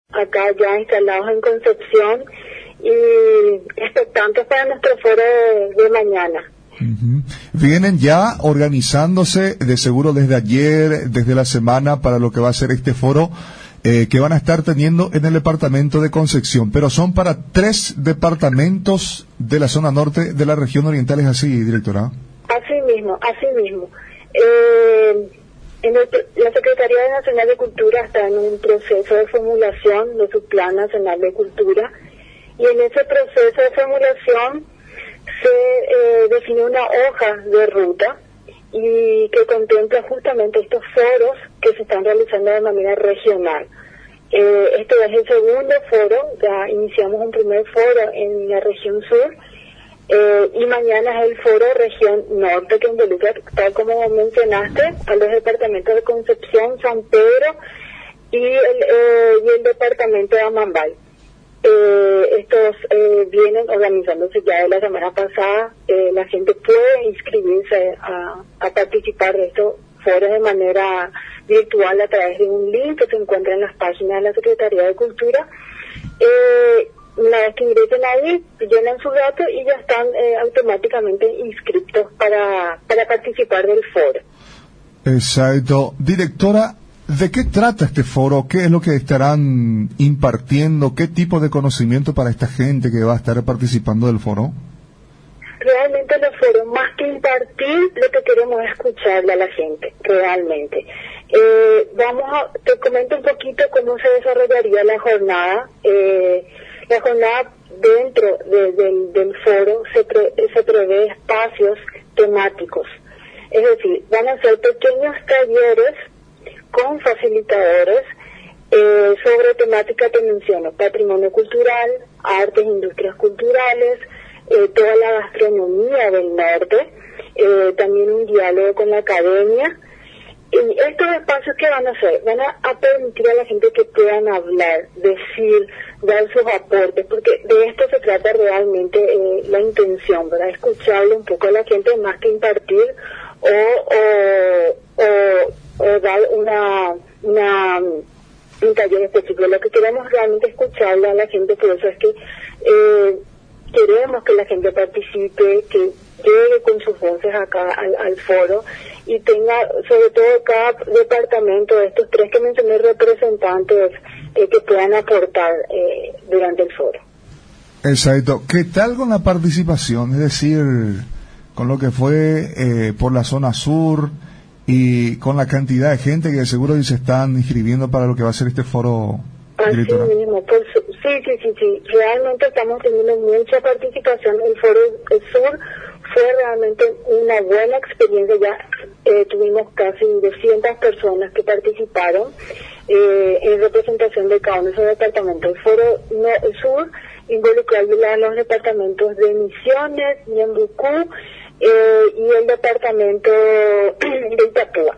acá ya instalados en Concepción y expectantes para nuestro foro de mañana. Uh-huh. Vienen ya organizándose de seguro desde ayer, desde la semana, para lo que va a ser este foro que van a estar teniendo en el departamento de Concepción, pero son para 3 departamentos de la zona norte de la región oriental, ¿es así, directora? Así mismo. La Secretaría Nacional de Cultura está en un proceso de formulación de su Plan Nacional de Cultura, y en ese proceso de formulación se definió una hoja de ruta y que contempla justamente estos foros que se están realizando de manera regional. Este es el segundo foro, ya iniciamos un primer foro en la región sur, y mañana es el foro región norte, que involucra, tal como mencionaste, a los departamentos de Concepción, San Pedro y el departamento de Amambay. Estos vienen organizándose ya de la semana pasada. La gente puede inscribirse a participar de estos foros de manera virtual a través de un link que se encuentra en las páginas de la Secretaría de Cultura. Una vez que ingresen ahí, llenan su dato y ya están automáticamente inscritos para participar del foro. Exacto. Directora, ¿de qué trata este foro? ¿Qué es lo que estarán impartiendo? ¿Qué tipo de conocimiento para esta gente que va a estar participando del foro? Realmente los foros, más que impartir, lo que queremos es escucharle a la gente, realmente. Te comento un poquito cómo se desarrollaría la jornada. La jornada dentro del foro se prevé espacios temáticos. Es decir, van a ser pequeños talleres con facilitadores sobre temática que menciono: patrimonio cultural, artes e industrias culturales, toda la gastronomía del norte, también un diálogo con la academia. Y estos espacios que van a hacer, van a permitir a la gente que puedan hablar, decir, dar sus aportes, porque de esto se trata realmente la intención, ¿verdad? Escucharle un poco a la gente más que impartir o dar un taller específico. Lo que queremos realmente es escucharle a la gente, por eso es que queremos que la gente participe, que llegue con sus voces acá al foro y tenga, sobre todo cada departamento de estos 3 que mencioné, representantes que puedan aportar durante el foro. Exacto. ¿Qué tal con la participación? Es decir, con lo que fue por la zona sur y con la cantidad de gente que seguro se están inscribiendo para lo que va a ser este foro. Así mismo, sí. Realmente estamos teniendo mucha participación. El foro sur fue realmente una buena experiencia. Ya tuvimos casi 200 personas que participaron en representación de cada uno de esos departamentos. El foro sur involucró a los departamentos de Misiones, Ñembucú y el departamento de Itapúa.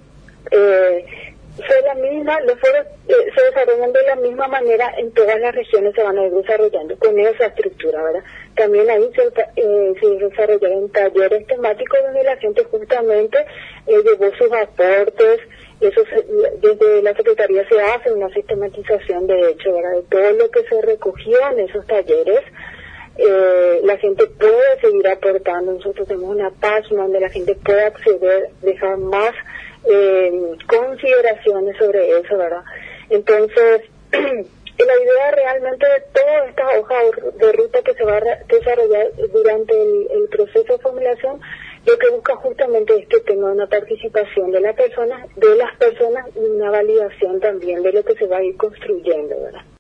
Los foros se desarrollan de la misma manera en todas las regiones, se van a ir desarrollando con esa estructura, ¿verdad? También ahí se desarrollaron talleres temáticos donde la gente justamente llevó sus aportes. Desde la Secretaría se hace una sistematización, de hecho, ¿verdad?, de todo lo que se recogió en esos talleres. La gente puede seguir aportando. Nosotros tenemos una página donde la gente puede acceder, dejar más consideraciones sobre eso, ¿verdad? Entonces, la idea realmente de toda esta hoja de ruta que se va a desarrollar durante el proceso de formulación, lo que busca justamente es que tenga una participación de las personas y una validación también de lo que se va a ir construyendo, ¿verdad?